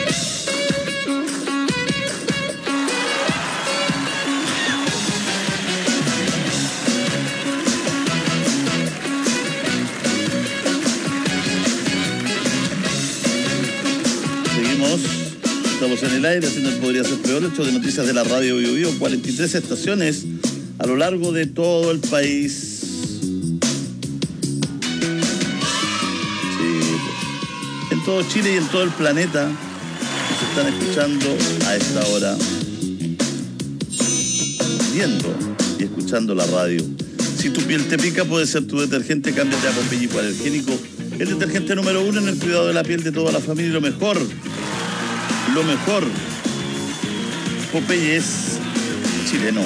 Estamos en el aire, haciendo el Podría Ser Peor, hecho de noticias de la radio Bio Bio, 43 estaciones a lo largo de todo el país. Sí, pues, en todo Chile y en todo el planeta nos están escuchando a esta hora, viendo y escuchando la radio. Si tu piel te pica, puede ser tu detergente, cámbiate a Popeye Hipoalergénico, el detergente número 1 en el cuidado de la piel de toda la familia y lo mejor, Popeye es chileno.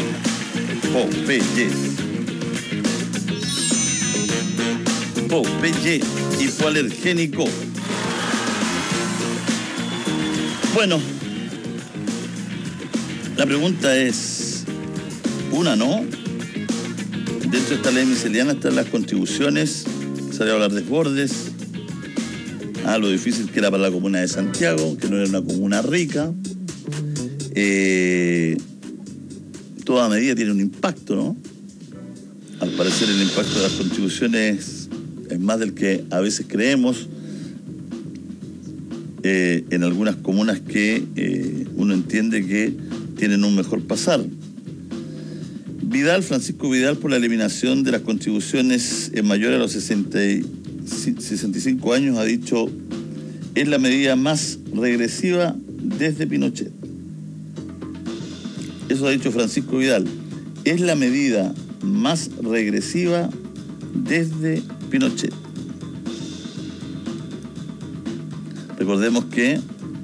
Popeye hipoalergénico. Bueno, la pregunta es una, ¿no? Dentro de esta ley miscelánea están las contribuciones, salió a hablar de desbordes. Lo difícil que era para la comuna de Santiago, que no era una comuna rica. Toda medida tiene un impacto, ¿no? Al parecer el impacto de las contribuciones es más del que a veces creemos. En algunas comunas que uno entiende que tienen un mejor pasar. Francisco Vidal, por la eliminación de las contribuciones mayores a los 65 años, ha dicho: es la medida más regresiva desde Pinochet. Eso ha dicho Francisco Vidal. Es la medida más regresiva desde Pinochet. Recordemos que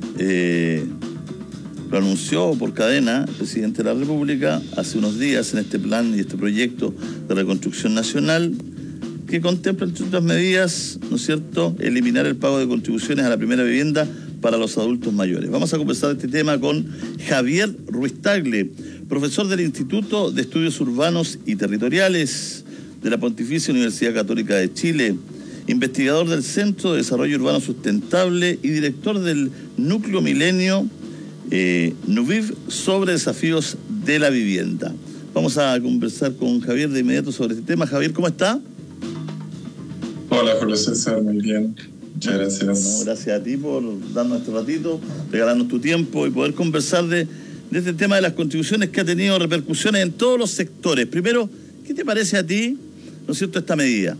lo anunció por cadena el presidente de la República hace unos días en este plan y este proyecto de reconstrucción nacional, que contempla, entre otras medidas, ¿no es cierto?, eliminar el pago de contribuciones a la primera vivienda para los adultos mayores. Vamos a conversar este tema con Javier Ruiz-Tagle, profesor del Instituto de Estudios Urbanos y Territoriales de la Pontificia Universidad Católica de Chile, investigador del Centro de Desarrollo Urbano Sustentable y director del Núcleo Milenio NUVIV sobre desafíos de la vivienda. Vamos a conversar con Javier de inmediato sobre este tema. Javier, ¿cómo está? Hola, Julio César, muy bien. Muchas gracias. Bueno, gracias a ti por darnos este ratito, regalarnos tu tiempo y poder conversar de este tema de las contribuciones que ha tenido repercusiones en todos los sectores. Primero, ¿qué te parece a ti, ¿no es cierto?, esta medida?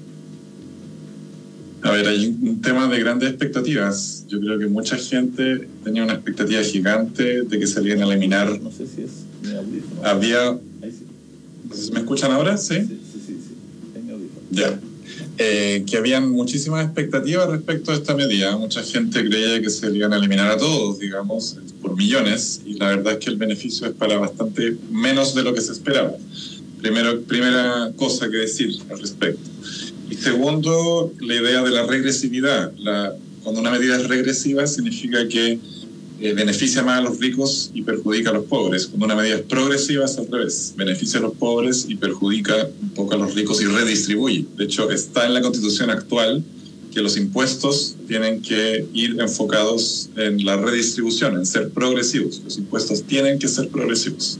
A ver, hay un tema de grandes expectativas. Yo creo que mucha gente tenía una expectativa gigante de que se iban a eliminar. No sé si es mi audífono. Había... Ahí sí. ¿Me escuchan ahora? ¿Sí? Sí. Es mi audífono. Ya. Que habían muchísimas expectativas respecto a esta medida. Mucha gente creía que se iban a eliminar a todos, digamos, por millones, y la verdad es que el beneficio es para bastante menos de lo que se esperaba. Primera cosa que decir al respecto. Y segundo, la idea de la regresividad. Cuando una medida es regresiva significa que beneficia más a los ricos y perjudica a los pobres. Cuando una medida es progresiva es al revés. Beneficia a los pobres y perjudica un poco a los ricos y redistribuye. De hecho, está en la Constitución actual que los impuestos tienen que ir enfocados en la redistribución, en ser progresivos. Los impuestos tienen que ser progresivos.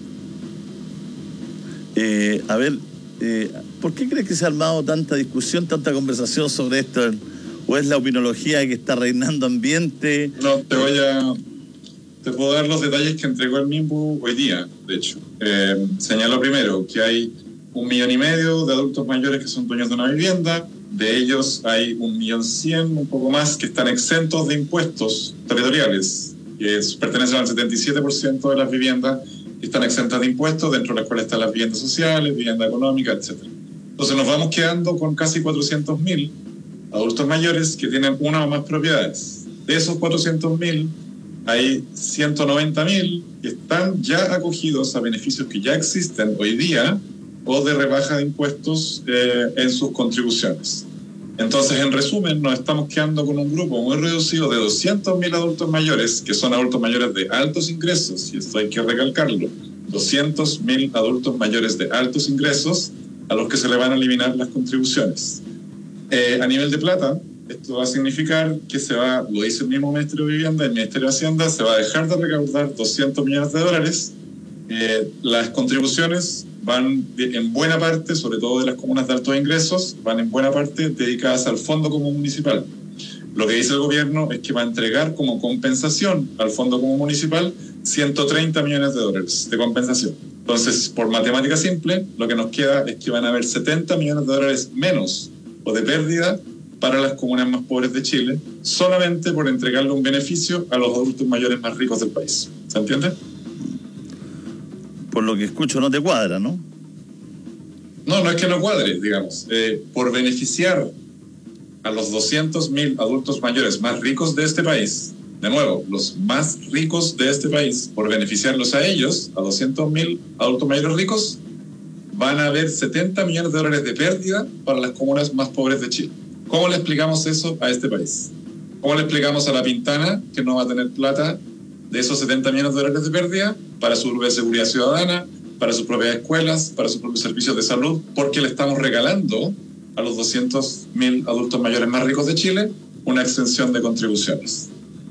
¿Por qué crees que se ha armado tanta discusión, tanta conversación sobre esto? ¿O es la opinología que está reinando ambiente? No, te voy Te puedo dar los detalles que entregó el MIMBU hoy día, de hecho. Señaló primero que hay 1,5 millones de adultos mayores que son dueños de una vivienda. De ellos hay 1.100.000, un poco más, que están exentos de impuestos territoriales, que pertenecen al 77% de las viviendas que están exentas de impuestos, dentro de las cuales están las viviendas sociales, vivienda económica, etc. Entonces nos vamos quedando con casi 400.000 adultos mayores que tienen una o más propiedades. De esos 400.000, hay 190.000 que están ya acogidos a beneficios que ya existen hoy día o de rebaja de impuestos en sus contribuciones. Entonces, en resumen, nos estamos quedando con un grupo muy reducido de 200.000 adultos mayores, que son adultos mayores de altos ingresos, y esto hay que recalcarlo, 200.000 adultos mayores de altos ingresos a los que se le van a eliminar las contribuciones. A nivel de plata, esto va a significar que lo dice el mismo Ministerio de Vivienda, el Ministerio de Hacienda, se va a dejar de recaudar 200 millones de dólares. Las contribuciones van en buena parte, sobre todo de las comunas de altos ingresos, van en buena parte dedicadas al Fondo Común Municipal. Lo que dice el gobierno es que va a entregar como compensación al Fondo Común Municipal 130 millones de dólares de compensación. Entonces, por matemática simple, lo que nos queda es que van a haber 70 millones de dólares menos o de pérdida para las comunas más pobres de Chile, solamente por entregarle un beneficio a los adultos mayores más ricos del país. ¿Se entiende? Por lo que escucho no te cuadra, ¿no? No es que no cuadre, digamos. Por beneficiar a los 200.000 adultos mayores más ricos de este país, de nuevo, los más ricos de este país, por beneficiarlos a ellos, a 200.000 adultos mayores ricos, van a haber 70 millones de dólares de pérdida para las comunas más pobres de Chile. ¿Cómo le explicamos eso a este país? ¿Cómo le explicamos a La Pintana que no va a tener plata de esos 70 millones de dólares de pérdida para su propia seguridad ciudadana, para sus propias escuelas, para sus propios servicios de salud? Porque le estamos regalando a los 200.000 adultos mayores más ricos de Chile una exención de contribuciones.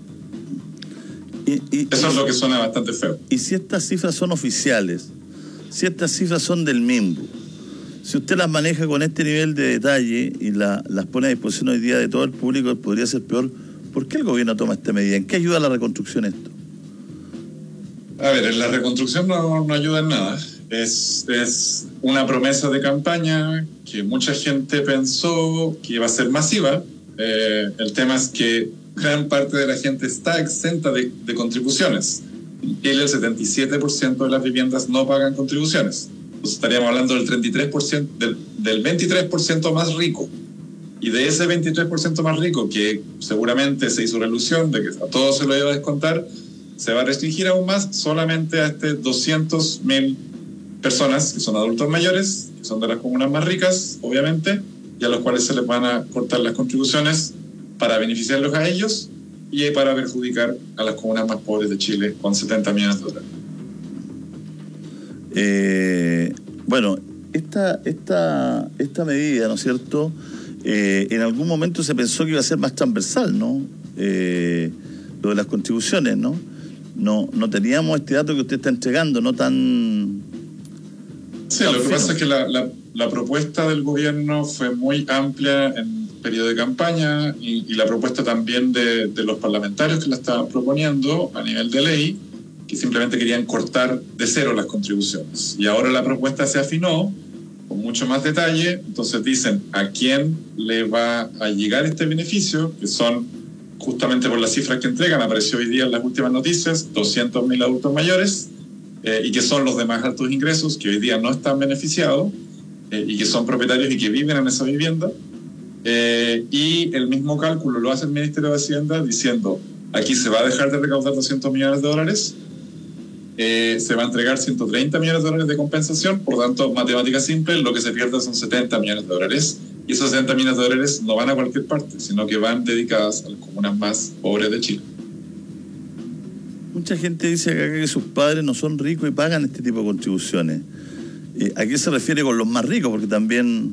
Eso es lo que suena bastante feo. Y si estas cifras son oficiales, si estas cifras son del MIMBU, si usted las maneja con este nivel de detalle y las pone a disposición hoy día de todo el público, podría ser peor. ¿Por qué el gobierno toma esta medida? ¿En qué ayuda a la reconstrucción esto? A ver, en la reconstrucción no ayuda en nada. Es una promesa de campaña que mucha gente pensó que iba a ser masiva. El tema es que gran parte de la gente está exenta de contribuciones. En Chile, el 77% de las viviendas no pagan contribuciones. Entonces estaríamos hablando del 33%, del 23% más rico. Y de ese 23% más rico, que seguramente se hizo la ilusión de que a todos se lo iba a descontar, se va a restringir aún más solamente a 200.000 personas que son adultos mayores, que son de las comunas más ricas, obviamente, y a los cuales se les van a cortar las contribuciones para beneficiarlos a ellos y para perjudicar a las comunas más pobres de Chile con 70 millones de dólares. Bueno, esta medida, ¿no es cierto? En algún momento se pensó que iba a ser más transversal, ¿no? Lo de las contribuciones, ¿no? No teníamos este dato que usted está entregando, no tan... Sí, lo que pasa es que la propuesta del gobierno fue muy amplia en periodo de campaña y la propuesta también de los parlamentarios que la estaban proponiendo a nivel de ley, que simplemente querían cortar de cero las contribuciones. Y ahora la propuesta se afinó con mucho más detalle, entonces dicen a quién le va a llegar este beneficio, que son justamente por las cifras que entregan, apareció hoy día en las últimas noticias, 200.000 adultos mayores, y que son los de más altos ingresos, que hoy día no están beneficiados, y que son propietarios y que viven en esa vivienda. Y el mismo cálculo lo hace el Ministerio de Hacienda diciendo, aquí se va a dejar de recaudar 200 millones de dólares, se va a entregar 130 millones de dólares de compensación, por tanto, matemática simple, lo que se pierde son 70 millones de dólares, y esos 70 millones de dólares no van a cualquier parte, sino que van dedicadas a las comunas más pobres de Chile. Mucha gente dice acá que sus padres no son ricos y pagan este tipo de contribuciones. ¿A qué se refiere con los más ricos? Porque también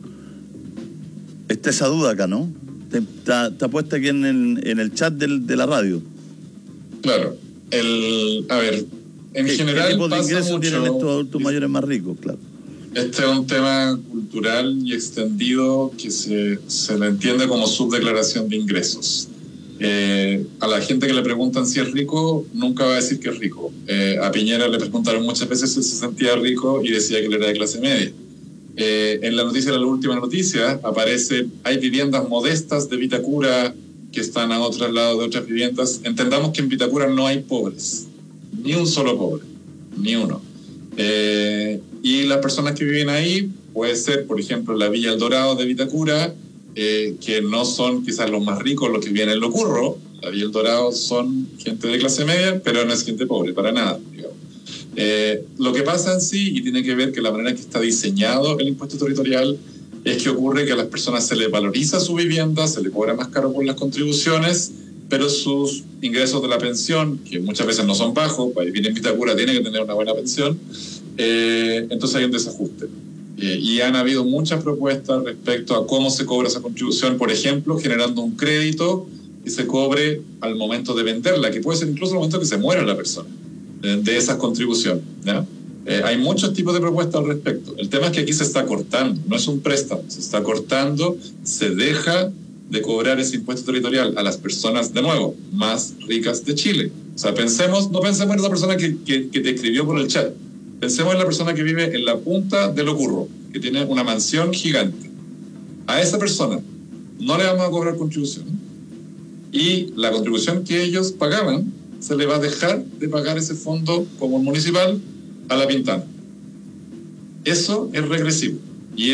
está esa duda acá, ¿no? Está puesta aquí en el chat de la radio. Claro. A ver, en general ¿qué tipo de pasa ingresos mucho, tienen estos adultos mayores más ricos? Claro. Este es un tema cultural y extendido que se le entiende como subdeclaración de ingresos. A la gente que le preguntan si es rico, nunca va a decir que es rico. A Piñera le preguntaron muchas veces si se sentía rico y decía que él era de clase media. En la noticia, la última noticia, aparece, hay viviendas modestas de Vitacura que están a otros lados de otras viviendas. Entendamos que en Vitacura no hay pobres, ni un solo pobre, ni uno. Y las personas que viven ahí, puede ser, por ejemplo, la Villa El Dorado de Vitacura, que no son quizás los más ricos los que viven en Lo Curro. La Villa El Dorado son gente de clase media, pero no es gente pobre, para nada, digamos. Lo que pasa en sí, y tiene que ver que la manera que está diseñado el impuesto territorial, es que ocurre que a las personas se les valoriza su vivienda, se les cobra más caro por las contribuciones, pero sus ingresos de la pensión, que muchas veces no son bajos, para vivir en Vitacura tiene que tener una buena pensión, entonces hay un desajuste. Y han habido muchas propuestas respecto a cómo se cobra esa contribución, por ejemplo, generando un crédito que se cobre al momento de venderla, que puede ser incluso al momento que se muera la persona, de esa contribución, ¿ya? Hay muchos tipos de propuestas al respecto. El tema es que aquí se está cortando, no es un préstamo, se está cortando, se deja de cobrar ese impuesto territorial a las personas, de nuevo, más ricas de Chile. O sea, no pensemos en esa persona que te escribió por el chat. Pensemos en la persona que vive en la punta de Lo Curro, que tiene una mansión gigante. A esa persona no le vamos a cobrar contribución. Y la contribución que ellos pagaban, se le va a dejar de pagar ese fondo común municipal a La Pintana. Eso es regresivo. Y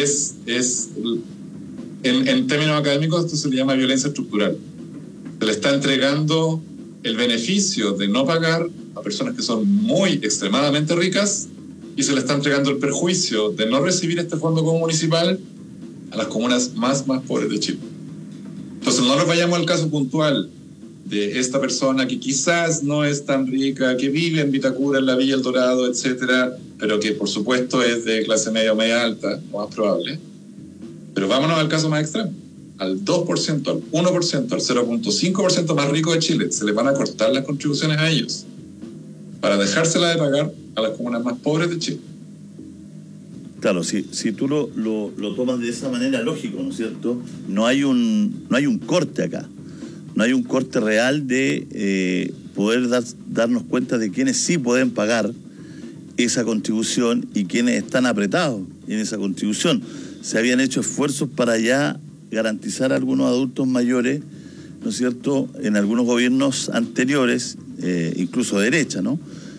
en términos académicos, esto se le llama violencia estructural. Se le está entregando el beneficio de no pagar a personas que son muy extremadamente ricas, y se le está entregando el perjuicio de no recibir este fondo común municipal a las comunas más pobres de Chile. Entonces no nos vayamos al caso puntual de esta persona que quizás no es tan rica, que vive en Vitacura, en la Villa El Dorado, etcétera, pero que por supuesto es de clase media o media alta, lo más probable. Pero vámonos al caso más extremo, al 2%, al 1%, al 0.5% más rico de Chile. Se les van a cortar las contribuciones a ellos para dejársela de pagar a las comunas más pobres de Chile. Claro, si tú lo tomas de esa manera, lógico, ¿no es cierto? No hay un corte acá. No hay un corte real de poder darnos cuenta de quienes sí pueden pagar esa contribución y quienes están apretados en esa contribución. Se habían hecho esfuerzos para ya garantizar a algunos adultos mayores, ¿no es cierto?, en algunos gobiernos anteriores, incluso de derecha, ¿no?,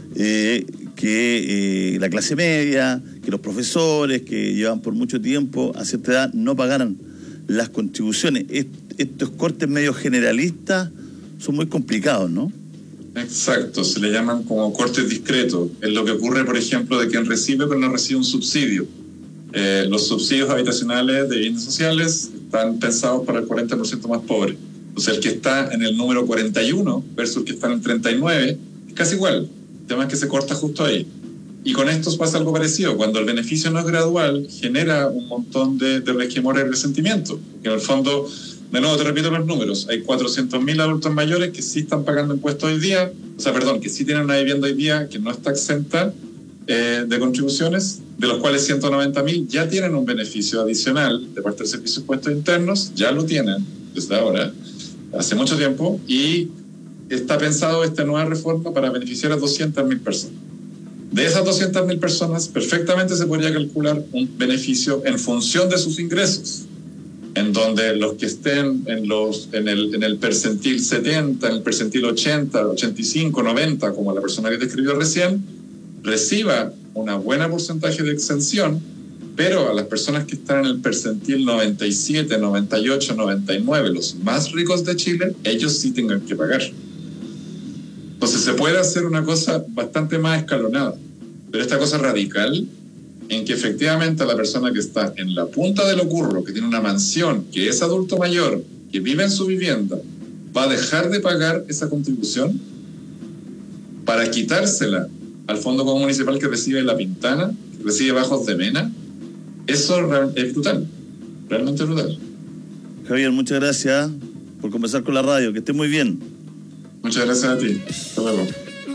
que la clase media, que los profesores que llevan por mucho tiempo a cierta edad no pagaran las contribuciones. Estos cortes medio generalistas son muy complicados, ¿no? Exacto, se le llaman como cortes discretos. Es lo que ocurre, por ejemplo, de quien recibe pero no recibe un subsidio. Los subsidios habitacionales de bienes sociales están pensados para el 40% más pobre. O sea, el que está en el número 41 versus el que está en el 39 es casi igual. El tema es que se corta justo ahí. Y con estos pasa algo parecido. Cuando el beneficio no es gradual, genera un montón de resquemor y resentimiento. Que en el fondo, de nuevo te repito los números, hay 400.000 adultos mayores que sí están pagando impuestos hoy día, que sí tienen una vivienda hoy día que no está exenta de contribuciones, de los cuales 190.000 ya tienen un beneficio adicional de parte del Servicio de Impuestos Internos, ya lo tienen desde ahora, hace mucho tiempo, y está pensado esta nueva reforma para beneficiar a 200.000 personas. De esas 200.000 personas, perfectamente se podría calcular un beneficio en función de sus ingresos, en donde los que estén en el percentil 70, en el percentil 80, 85, 90, como la persona que te escribió recién, reciba una buena porcentaje de exención, pero a las personas que están en el percentil 97, 98, 99, los más ricos de Chile, ellos sí tengan que pagar. Entonces se puede hacer una cosa bastante más escalonada, pero esta cosa radical en que efectivamente a la persona que está en la punta del Lo Curro, que tiene una mansión, que es adulto mayor, que vive en su vivienda, va a dejar de pagar esa contribución para quitársela al Fondo Común Municipal que recibe La Pintana, que recibe Bajos de Mena. Eso es brutal, realmente brutal. Javier, muchas gracias por conversar con la radio, que esté muy bien. Muchas gracias a ti. Hasta luego.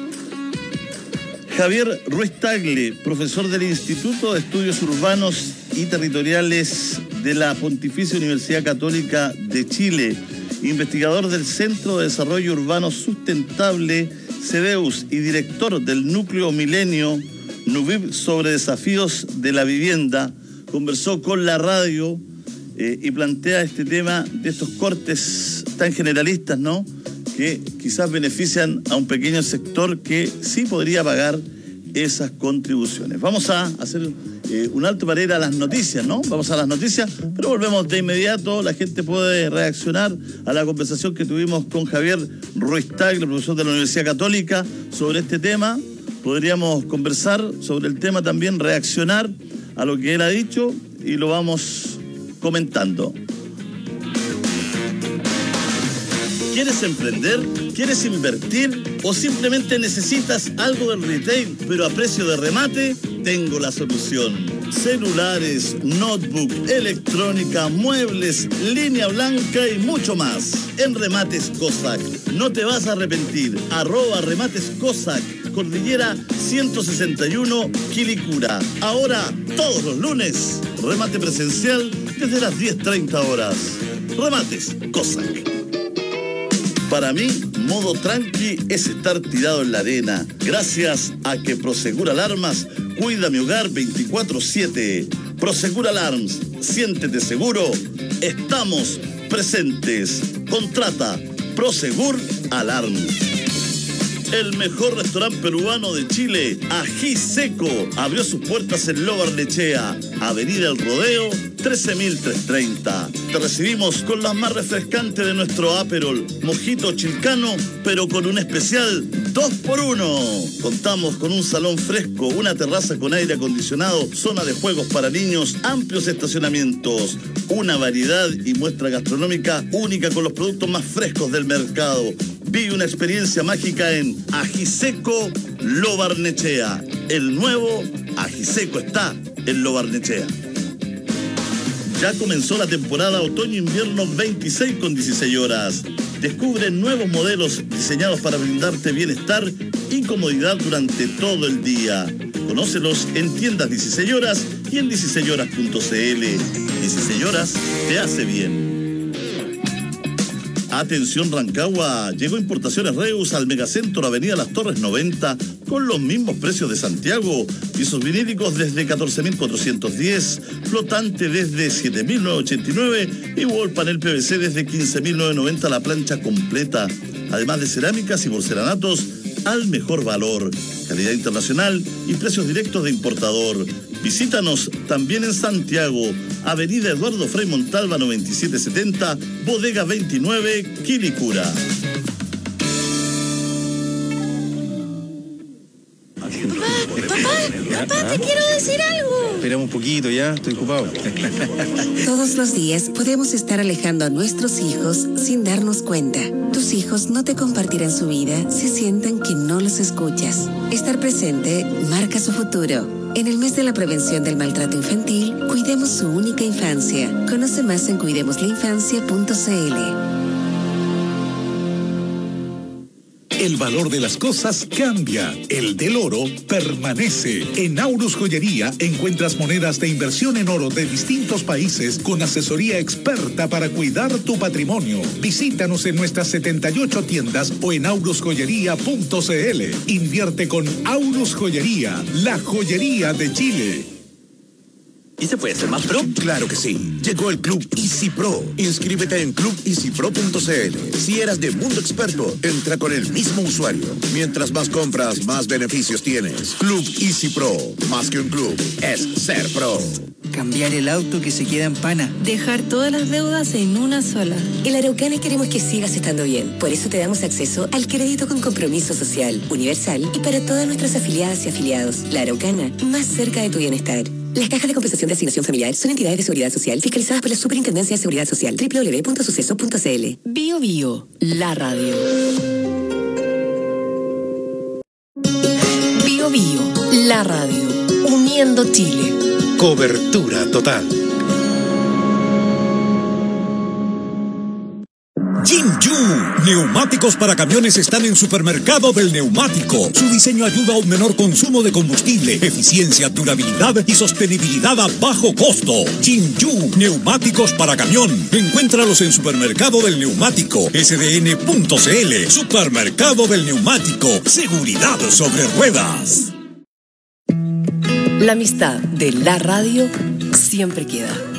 Javier Ruiz Tagle, profesor del Instituto de Estudios Urbanos y Territoriales de la Pontificia Universidad Católica de Chile, investigador del Centro de Desarrollo Urbano Sustentable, CEDEUS, y director del Núcleo Milenio, NUVIB, sobre desafíos de la vivienda, conversó con la radio y plantea este tema de estos cortes tan generalistas, ¿no?, que quizás benefician a un pequeño sector que sí podría pagar esas contribuciones. Vamos a hacer un alto para ir a las noticias, ¿no? Vamos a las noticias, pero volvemos de inmediato. La gente puede reaccionar a la conversación que tuvimos con Javier Ruiz Tagle, profesor de la Universidad Católica, sobre este tema. Podríamos conversar sobre el tema también, reaccionar a lo que él ha dicho y lo vamos comentando. ¿Quieres emprender? ¿Quieres invertir? ¿O simplemente necesitas algo del retail, pero a precio de remate? Tengo la solución. Celulares, notebook, electrónica, muebles, línea blanca y mucho más. En Remates Cossack. No te vas a arrepentir. @Remates Cossack. Cordillera 161, Quilicura. Ahora, todos los lunes, remate presencial desde las 10:30 horas. Remates Cossack. Para mí, modo tranqui es estar tirado en la arena. Gracias a que Prosegur Alarmas cuida mi hogar 24/7. Prosegur Alarms, siéntete seguro. Estamos presentes. Contrata Prosegur Alarms. El mejor restaurante peruano de Chile, Ají Seco, abrió sus puertas en Lo Barnechea, Avenida El Rodeo, 13.330. Te recibimos con las más refrescantes de nuestro Aperol, mojito chilcano, pero con un especial 2x1. Contamos con un salón fresco, una terraza con aire acondicionado, zona de juegos para niños, amplios estacionamientos, una variedad y muestra gastronómica única con los productos más frescos del mercado. Vive una experiencia mágica en Ají Seco Lo Barnechea. El nuevo Ají Seco está en Lo Barnechea. Ya comenzó la temporada otoño-invierno 26 con 16 horas. Descubre nuevos modelos diseñados para brindarte bienestar y comodidad durante todo el día. Conócelos en tiendas 16 horas y en 16horas.cl. 16 horas te hace bien. Atención Rancagua, llegó Importaciones Reus al Megacentro Avenida Las Torres 90 con los mismos precios de Santiago. Pisos vinílicos desde 14.410, flotante desde 7.989 y wall panel PVC desde 15.990 la plancha completa. Además de cerámicas y porcelanatos al mejor valor, calidad internacional y precios directos de importador. Visítanos también en Santiago, Avenida Eduardo Frei Montalva 9770, Bodega 29, Quilicura. Papá, te quiero decir algo. Esperamos un poquito, ya, estoy ocupado. Todos los días podemos estar alejando a nuestros hijos sin darnos cuenta. Tus hijos no te compartirán su vida si sienten que no los escuchas. Estar presente marca su futuro. En el mes de la prevención del maltrato infantil, cuidemos su única infancia. Conoce más en cuidemoslainfancia.cl. El valor de las cosas cambia, el del oro permanece. En Aurus Joyería encuentras monedas de inversión en oro de distintos países con asesoría experta para cuidar tu patrimonio. Visítanos en nuestras 78 tiendas o en aurusjoyería.cl. Invierte con Aurus Joyería, la joyería de Chile. ¿Y se puede ser más pro? Claro que sí. Llegó el Club Easy Pro. Inscríbete en clubeasypro.cl. Si eras de Mundo Experto, entra con el mismo usuario. Mientras más compras, más beneficios tienes. Club Easy Pro. Más que un club, es ser pro. Cambiar el auto que se queda en pana. Dejar todas las deudas en una sola. En la Araucana queremos que sigas estando bien. Por eso te damos acceso al crédito con compromiso social, universal y para todas nuestras afiliadas y afiliados. La Araucana, más cerca de tu bienestar. Las cajas de compensación de asignación familiar son entidades de seguridad social fiscalizadas por la Superintendencia de Seguridad Social. www.suceso.cl. Bio Bio, la radio. Bio Bio, la radio. Uniendo Chile. Cobertura total. Jinju Neumáticos para camiones están en Supermercado del Neumático. Su diseño ayuda a un menor consumo de combustible, eficiencia, durabilidad y sostenibilidad a bajo costo. Jinju, neumáticos para camión. Encuéntralos en Supermercado del Neumático, sdn.cl. Supermercado del Neumático, seguridad sobre ruedas. La amistad de la radio siempre queda.